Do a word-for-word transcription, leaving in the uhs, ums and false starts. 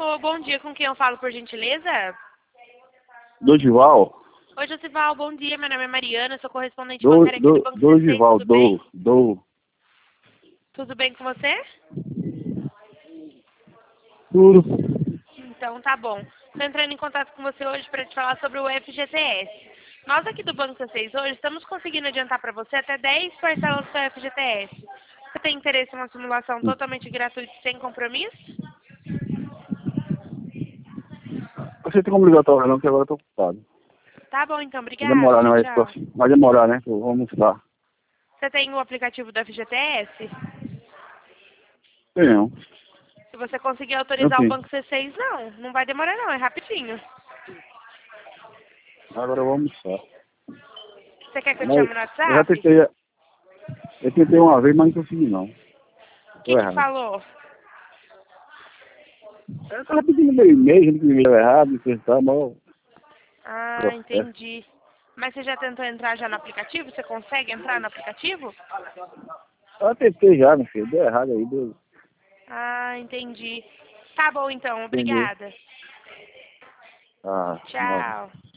Alô, bom dia, com quem eu falo, por gentileza? Dorival? Oi, Josival, bom dia, meu nome é Mariana, sou correspondente Do, bancária aqui do do, Banco C seis, Dorival, tudo bem? do, do, Tudo bem com você? tudo. Então, tá bom. Estou entrando em contato com você hoje para te falar sobre o F G T S. Nós aqui do Banco C seis hoje estamos conseguindo adiantar para você até dez parcelas do seu F G T S. Você tem interesse em uma simulação totalmente gratuita e sem compromisso? Você tem como ligar pra não, que agora eu tô ocupado. Tá bom, então, Vai obrigada. demorar, Tchau, não, é tchau. isso. Vai demorar, né? que eu vou almoçar. Você tem o aplicativo do F G T S? Tenho. Se você conseguir Eu autorizar o sim. Banco C seis, não. Não vai demorar, não. É rapidinho. Agora eu vou almoçar. Você quer que eu te Mas chame no eu já WhatsApp? tentei, eu tentei uma vez, mas não consegui não. O que Tô que errado. falou? Eu tava pedindo meu e-mail, gente que e-mail errado, tentar, mas o Ah, processo. entendi. Mas você já tentou entrar já no aplicativo? Você consegue entrar no aplicativo? Eu tentei já, meu filho. Deu errado aí, deu. Ah, entendi. Tá bom, então. Entendeu? Obrigada. Ah, nada. Tchau.